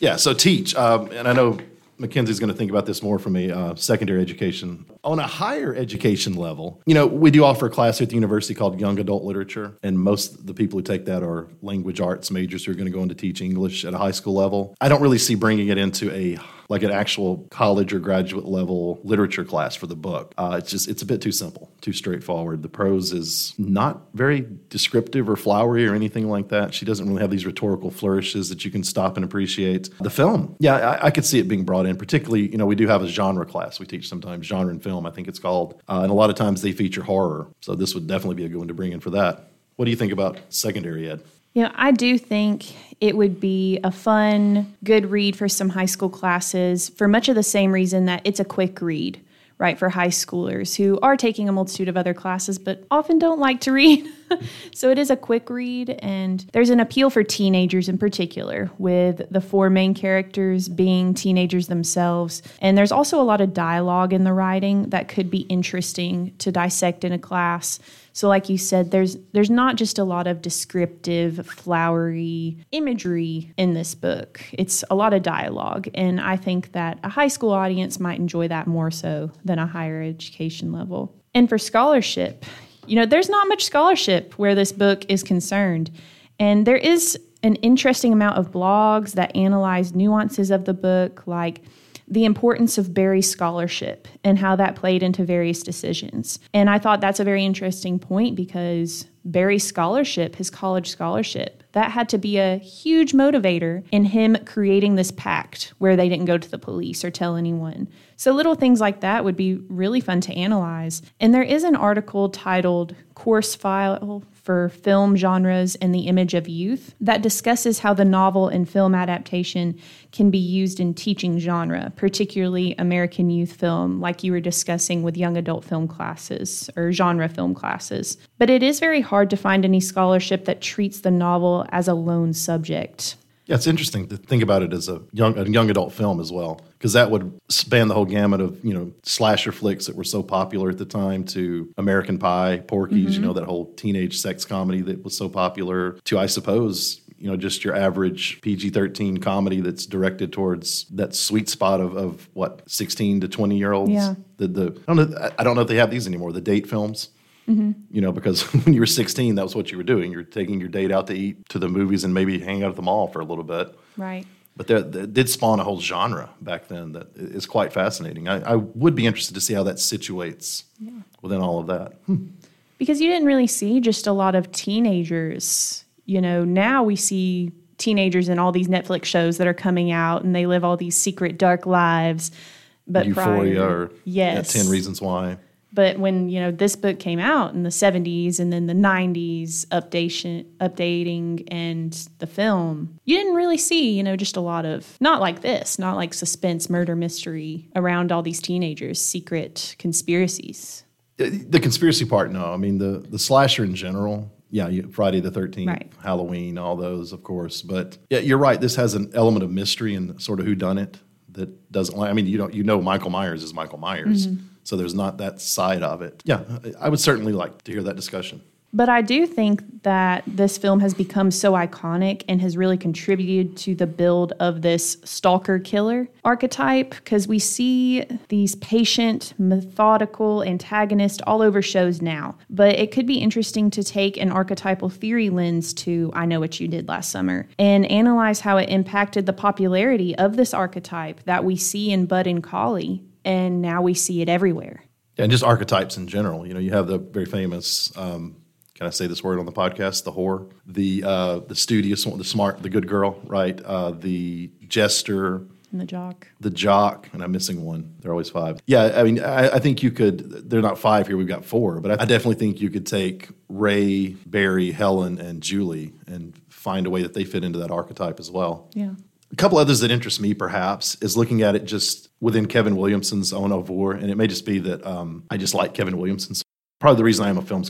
Yeah, so teach. Um, and I know Mackenzie's going to think about this more from a uh, secondary education. On a higher education level, you know, we do offer a class here at the university called Young Adult Literature, and most of the people who take that are language arts majors who are going to go into teach English at a high school level. I don't really see bringing it into a like an actual college or graduate level literature class for the book. Uh, it's just, it's a bit too simple, too straightforward. The prose is not very descriptive or flowery or anything like that. She doesn't really have these rhetorical flourishes that you can stop and appreciate. The film, yeah, I, I could see it being brought in, particularly, you know, we do have a genre class. We teach sometimes genre and film, I think it's called. Uh, and a lot of times they feature horror. So this would definitely be a good one to bring in for that. What do you think about secondary ed? You know, I do think it would be a fun, good read for some high school classes for much of the same reason that it's a quick read, right, for high schoolers who are taking a multitude of other classes but often don't like to read. So it is a quick read, and there's an appeal for teenagers in particular, with the four main characters being teenagers themselves. And there's also a lot of dialogue in the writing that could be interesting to dissect in a class. So like you said, there's there's not just a lot of descriptive, flowery imagery in this book. It's a lot of dialogue, and I think that a high school audience might enjoy that more so than a higher education level. And for scholarship, you know, there's not much scholarship where this book is concerned. And there is an interesting amount of blogs that analyze nuances of the book, like the importance of Barry's scholarship and how that played into various decisions. And I thought that's a very interesting point because Barry's scholarship, his college scholarship, that had to be a huge motivator in him creating this pact where they didn't go to the police or tell anyone. So little things like that would be really fun to analyze. And there is an article titled Course File for Film Genres and the Image of Youth that discusses how the novel and film adaptation can be used in teaching genre, particularly American youth film, like you were discussing with young adult film classes or genre film classes. But it is very hard to find any scholarship that treats the novel as a lone subject. Yeah, it's interesting to think about it as a young a young adult film as well, because that would span the whole gamut of, you know, slasher flicks that were so popular at the time, to American Pie, Porky's, mm-hmm. you know, that whole teenage sex comedy that was so popular, to, I suppose, you know, just your average P G thirteen comedy that's directed towards that sweet spot of, of what, sixteen to twenty-year-olds? Yeah. The, the, I, don't know, I don't know if they have these anymore, the date films. Mm-hmm. You know, because when you were sixteen, that was what you were doing. You're taking your date out to eat, to the movies, and maybe hang out at the mall for a little bit. Right. But there, that did spawn a whole genre back then that is quite fascinating. I, I would be interested to see how that situates yeah. within all of that. Hmm. Because you didn't really see just a lot of teenagers. You know, now we see teenagers in all these Netflix shows that are coming out, and they live all these secret, dark lives. But Euphoria prior, or yes. yeah, ten Reasons Why. But when, you know, this book came out in the seventies and then the nineties, updation, updating and the film, you didn't really see, you know, just a lot of, not like this, not like suspense, murder, mystery around all these teenagers, secret conspiracies. The conspiracy part, no. I mean, the, the slasher in general, yeah, you, Friday the thirteenth, right. Halloween, all those, of course. But yeah, you're right. This has an element of mystery and sort of whodunit that doesn't, I mean, you don't, you know Michael Myers is Michael Myers. Mm-hmm. So there's not that side of it. Yeah, I would certainly like to hear that discussion. But I do think that this film has become so iconic and has really contributed to the build of this stalker killer archetype, because we see these patient, methodical antagonists all over shows now. But it could be interesting to take an archetypal theory lens to I Know What You Did Last Summer and analyze how it impacted the popularity of this archetype that we see in Bud and Collie, and now we see it everywhere. Yeah, and just archetypes in general. You know, you have the very famous... Um, Can I say this word on the podcast? The whore, the uh, the studious one, the smart, the good girl, right? Uh, the jester, and the jock, the jock, and I'm missing one. There are always five. Yeah, I mean, I, I think you could. They're not five here. We've got four, but I, I definitely think you could take Ray, Barry, Helen, and Julie, and find a way that they fit into that archetype as well. Yeah. A couple others that interest me, perhaps, is looking at it just within Kevin Williamson's own oeuvre, and it may just be that um, I just like Kevin Williamson. Probably the reason I am a film scholar.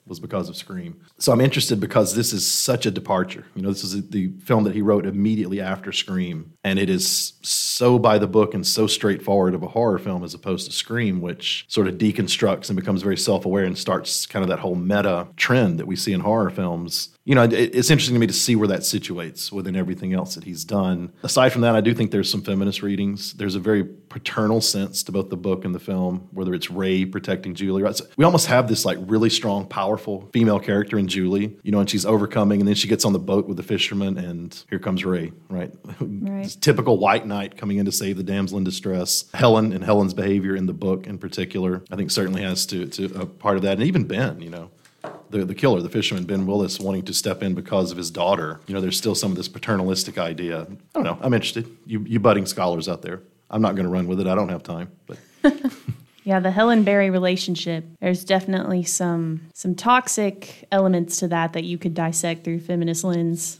was because of Scream. So I'm interested because this is such a departure. You know, this is the film that he wrote immediately after Scream, and it is so by the book and so straightforward of a horror film as opposed to Scream, which sort of deconstructs and becomes very self-aware and starts kind of that whole meta trend that we see in horror films. You know, it, it's interesting to me to see where that situates within everything else that he's done. Aside from that, I do think there's some feminist readings. There's a very paternal sense to both the book and the film, whether it's Ray protecting Julie. Right? So we almost have this like really strong, powerful female character in Julie, you know, and she's overcoming, and then she gets on the boat with the fisherman, and here comes Ray, right? Right. This typical white knight coming in to save the damsel in distress. Helen and Helen's behavior in the book in particular, I think certainly has to, to a part of that. And even Ben, you know. The the killer, the fisherman, Ben Willis, wanting to step in because of his daughter. You know, there's still some of this paternalistic idea. I don't know. I'm interested. You you budding scholars out there. I'm not going to run with it. I don't have time. But yeah, the Helen Berry relationship. There's definitely some some toxic elements to that that you could dissect through feminist lens.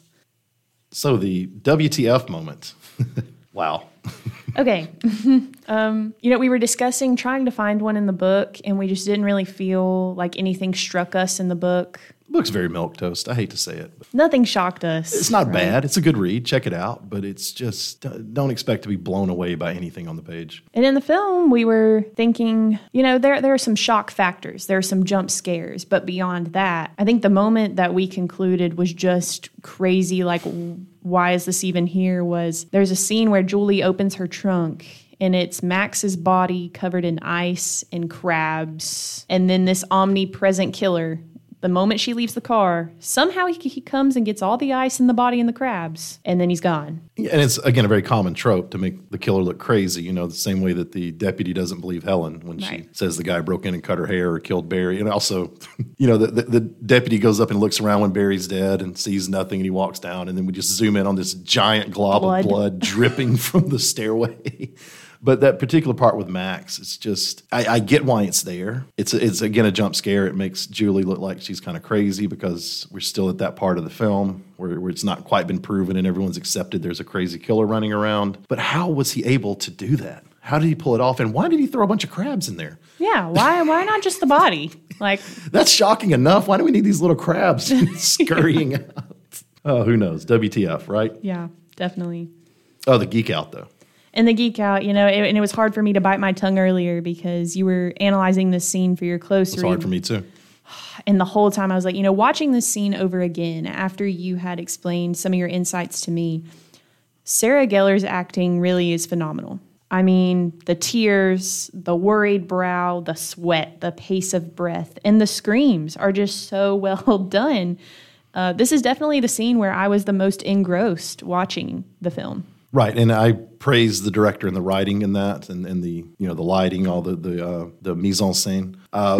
So the W T F moment. Wow. Okay. um, you know, we were discussing trying to find one in the book, and we just didn't really feel like anything struck us in the book. The book's very milquetoast. I hate to say it. But nothing shocked us. it's not right? bad. It's a good read. Check it out. But it's just, don't expect to be blown away by anything on the page. And in the film, we were thinking, you know, there, there are some shock factors. There are some jump scares. But beyond that, I think the moment that we concluded was just crazy, like, why is this even here, was there's a scene where Julie opens her trunk, and it's Max's body covered in ice and crabs. And then this omnipresent killer, the moment she leaves the car, somehow he, he comes and gets all the ice in the body and the crabs, and then he's gone. Yeah, and it's, again, a very common trope to make the killer look crazy, you know, the same way that the deputy doesn't believe Helen when Right. she says the guy broke in and cut her hair or killed Barry. And also, you know, the, the, the deputy goes up and looks around when Barry's dead and sees nothing, and he walks down, and then we just zoom in on this giant glob Blood. of blood dripping from the stairway. But that particular part with Max, it's just, I, I get why it's there. It's, it's again, a jump scare. It makes Julie look like she's kind of crazy because we're still at that part of the film where, where it's not quite been proven and everyone's accepted there's a crazy killer running around. But how was he able to do that? How did he pull it off? And why did he throw a bunch of crabs in there? Yeah, why why not just the body? Like, That's shocking enough. Why do we need these little crabs scurrying out? Oh, who knows? W T F, right? yeah, definitely. Oh, the geek out, though. And the geek out, you know, it, and it was hard for me to bite my tongue earlier because you were analyzing this scene for your close It's read. hard for me, too. And the whole time I was like, you know, watching this scene over again after you had explained some of your insights to me, Sarah Gellar's acting really is phenomenal. I mean, the tears, the worried brow, the sweat, the pace of breath, and the screams are just so well done. Uh, this is definitely the scene where I was the most engrossed watching the film. Right, and I praise the director and the writing in that, and, and the you know the lighting, all the the uh, the mise en scène. Uh,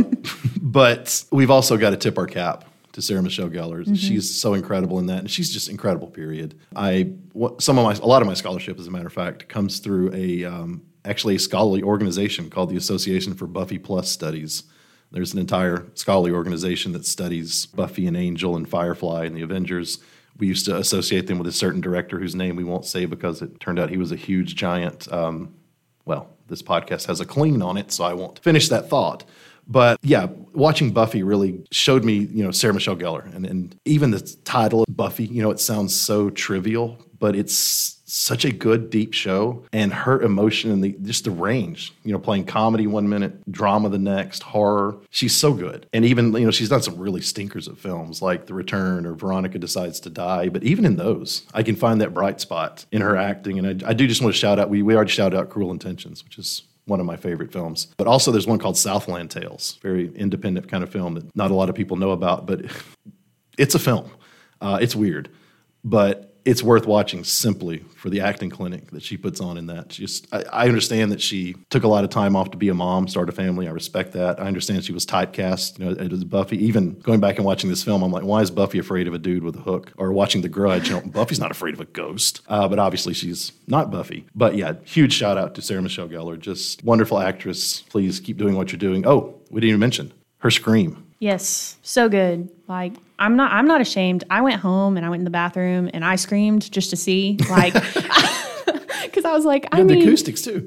but we've also got to tip our cap to Sarah Michelle Gellar. Mm-hmm. She's so incredible in that, and she's just incredible. Period. I what, some of my a lot of my scholarship, as a matter of fact, comes through a um, actually a scholarly organization called the Association for Buffy Plus Studies. There's an entire scholarly organization that studies Buffy and Angel and Firefly and the Avengers. We used to associate them with a certain director whose name we won't say because it turned out he was a huge giant. Um, well, this podcast has a clean on it, so I won't finish that thought. But yeah, watching Buffy really showed me, you know, Sarah Michelle Gellar. And, and even the title Buffy, you know, it sounds so trivial, but it's such a good, deep show. And her emotion and the just the range, you know, playing comedy one minute, drama the next, horror. She's so good. And even, you know, she's done some really stinkers of films like The Return or Veronica Decides to Die. But even in those, I can find that bright spot in her acting. And I, I do just want to shout out, we, we already shouted out Cruel Intentions, which is one of my favorite films. But also there's one called Southland Tales, very independent kind of film that not a lot of people know about, but it's a film. Uh, it's weird, but it's worth watching simply for the acting clinic that she puts on in that. She just, I, I understand that she took a lot of time off to be a mom, start a family. I respect that. I understand she was typecast, you know, as Buffy. Even going back and watching this film, I'm like, why is Buffy afraid of a dude with a hook? Or watching The Grudge, you know, Buffy's not afraid of a ghost. Uh, but obviously she's not Buffy. But yeah, huge shout out to Sarah Michelle Gellar. Just wonderful actress. Please keep doing what you're doing. Oh, we didn't even mention her scream. Yes, so good. Like, I'm not I'm not ashamed. I went home and I went in the bathroom and I screamed just to see, like, because I was like, I And mean, the acoustics too.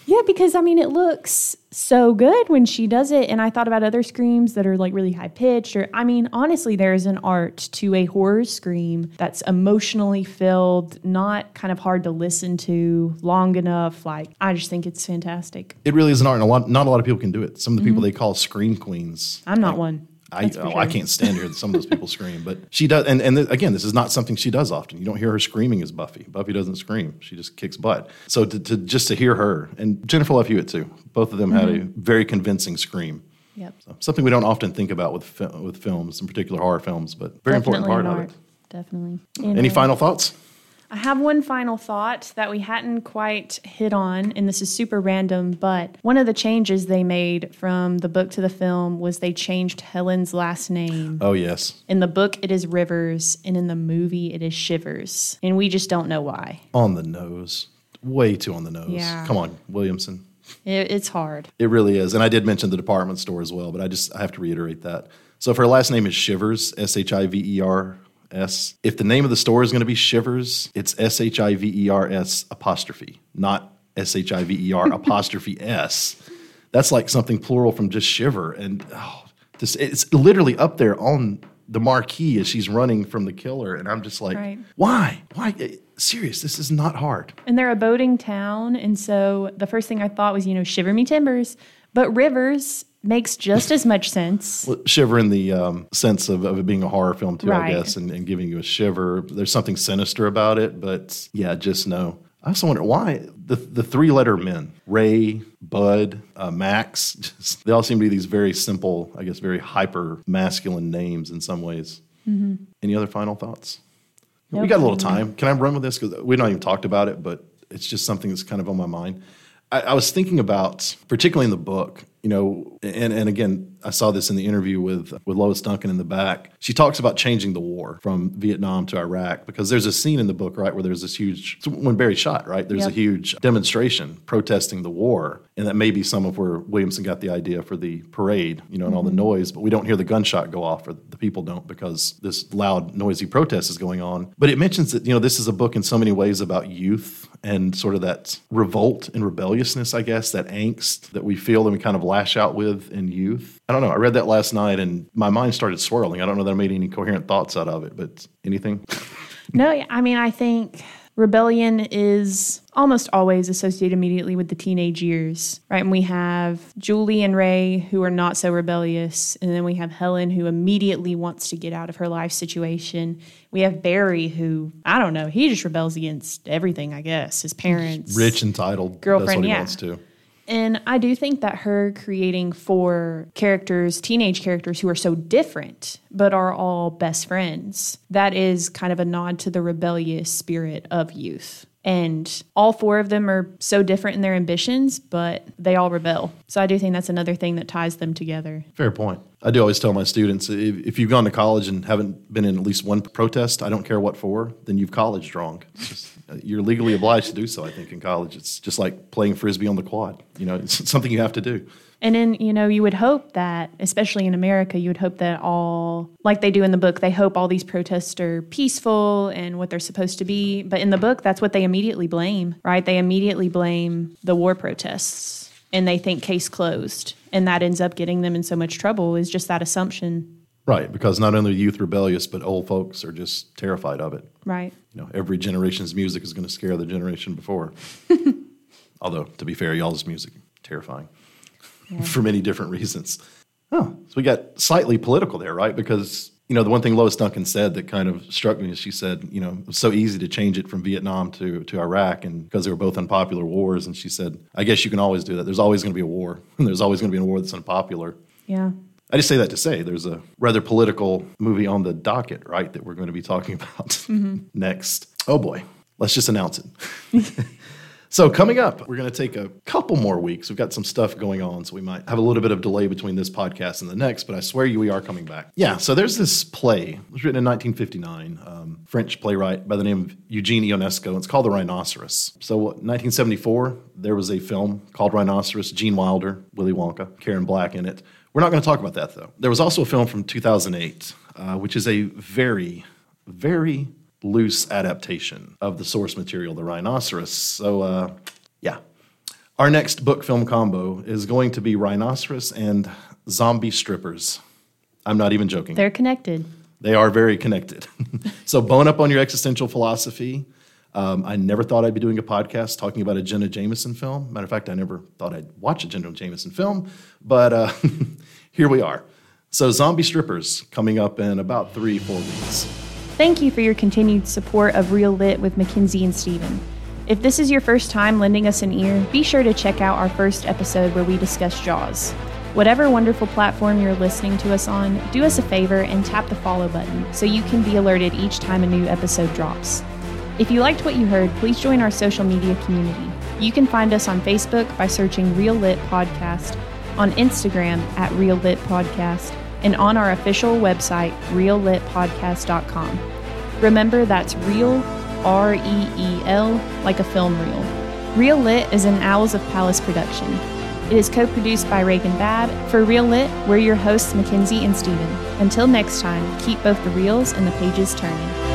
Yeah, because, I mean, it looks so good when she does it. And I thought about other screams that are, like, really high-pitched. Or, I mean, honestly, there is an art to a horror scream that's emotionally filled, not kind of hard to listen to, long enough. Like, I just think it's fantastic. It really is an art, and a lot, not a lot of people can do it. Some of the people they call scream queens. I'm not like, one. I, For oh, sure. I can't stand to hear some of those people scream, but she does. And, and th- again, this is not something she does often. You don't hear her screaming as Buffy. Buffy doesn't scream; she just kicks butt. So to, to just to hear her and Jennifer Love Hewitt too, both of them Mm-hmm. had a very convincing scream. Yep. So, something we don't often think about with fi- with films, in particular horror films, but very important Definitely part an of art. it. Definitely. Any final thoughts? I have one final thought that we hadn't quite hit on, and this is super random, but one of the changes they made from the book to the film was they changed Helen's last name. Oh yes, In the book, it is Rivers, and in the movie, it is Shivers. And we just don't know why. on the nose, way too on the nose. Yeah. Come on, Williamson. It, it's hard. It really is. And I did mention the department store as well, but I just I have to reiterate that. So if her last name is Shivers, S H I V E R S, if the name of the store is going to be Shivers, it's S H I V E R S apostrophe, not S H I V E R apostrophe S. That's like something plural from just shiver. And oh, this, it's literally up there on the marquee as she's running from the killer. And I'm just like, Right. why? Why? Eh, Serious, this is not hard. And they're a boating town, and so the first thing I thought was, you know, shiver me timbers. But Rivers makes just as much sense. Well, shiver in the um, sense of, of it being a horror film too, Right. I guess, and, and giving you a shiver. There's something sinister about it, but yeah, just no. I also wonder why the the three letter men, Ray, Bud, uh, Max, just, they all seem to be these very simple, I guess, very hyper masculine names in some ways. Mm-hmm. Any other final thoughts? Nope. We got a little time. Can I run with this? Because we've not even talked about it, but it's just something that's kind of on my mind. I, I was thinking about, particularly in the book, you know, and, and again, I saw this in the interview with, with Lois Duncan in the back. She talks about changing the war from Vietnam to Iraq because there's a scene in the book, right, where there's this huge, when Barry's shot, right, there's Yep. a huge demonstration protesting the war. And that may be some of where Williamson got the idea for the parade, you know, and all the noise, but we don't hear the gunshot go off, or the people don't, because this loud, noisy protest is going on. But it mentions that, you know, this is a book in so many ways about youth and sort of that revolt and rebelliousness, I guess, that angst that we feel and we kind of lash out with in youth. I don't know. I read that last night and my mind started swirling. I don't know that I made any coherent thoughts out of it, but anything? No, I mean, I think rebellion is almost always associated immediately with the teenage years, right? And we have Julie and Ray who are not so rebellious, and then we have Helen who immediately wants to get out of her life situation. We have Barry who, I don't know, he just rebels against everything, I guess. His parents. Rich, entitled. Girlfriend, That's what he yeah. wants to. And I do think that her creating four characters, teenage characters who are so different, but are all best friends, that is kind of a nod to the rebellious spirit of youth. And all four of them are so different in their ambitions, but they all rebel. So I do think that's another thing that ties them together. Fair point. I do always tell my students, if, if you've gone to college and haven't been in at least one protest, I don't care what for, then you've colleged wrong. It's just, you're legally obliged to do so, I think, in college. It's just like playing Frisbee on the quad. You know, it's something you have to do. And then, you know, you would hope that, especially in America, you would hope that all, like they do in the book, they hope all these protests are peaceful and what they're supposed to be. But in the book, that's what they immediately blame, right? They immediately blame the war protests and they think case closed. And that ends up getting them in so much trouble, is just that assumption. Right, because not only are youth rebellious, but old folks are just terrified of it. Right. You know, every generation's music is going to scare the generation before. Although, to be fair, y'all's music, terrifying. Yeah. For many different reasons. Oh, so we got slightly political there, right? Because, you know, the one thing Lois Duncan said that kind of struck me is she said, you know, it was so easy to change it from Vietnam to, to Iraq, and because they were both unpopular wars. And she said, I guess you can always do that. There's always going to be a war, and there's always going to be a war that's unpopular. Yeah. I just say that to say there's a rather political movie on the docket, right, that we're going to be talking about mm-hmm. next. Oh, boy. Let's just announce it. So coming up, we're going to take a couple more weeks. We've got some stuff going on, so we might have a little bit of delay between this podcast and the next, but I swear you we are coming back. Yeah, so there's this play. It was written in nineteen fifty-nine, um, French playwright by the name of Eugene Ionesco. It's called The Rhinoceros. So nineteen seventy-four, there was a film called Rhinoceros, Gene Wilder, Willy Wonka, Karen Black in it. We're not going to talk about that, though. There was also a film from two thousand eight, uh, which is a very, very loose adaptation of the source material, The Rhinoceros. So, uh, yeah. Our next book film combo is going to be Rhinoceros and Zombie Strippers. I'm not even joking. They're connected. They are very connected. So bone up on your existential philosophy. Um, I never thought I'd be doing a podcast talking about a Jenna Jameson film. Matter of fact, I never thought I'd watch a Jenna Jameson film, but uh, here we are. So Zombie Strippers coming up in about three, four weeks. Thank you for your continued support of Real Lit with Mackenzie and Steven. If this is your first time lending us an ear, be sure to check out our first episode where we discuss Jaws. Whatever wonderful platform you're listening to us on, do us a favor and tap the follow button so you can be alerted each time a new episode drops. If you liked what you heard, please join our social media community. You can find us on Facebook by searching Real Lit Podcast, on Instagram at Real Lit Podcast, and on our official website, real lit podcast dot com. Remember, that's real, R E E L, like a film reel. Real Lit is an Owls of Palace production. It is co-produced by Reagan Babb. For Real Lit, we're your hosts, Mackenzie and Steven. Until next time, keep both the reels and the pages turning.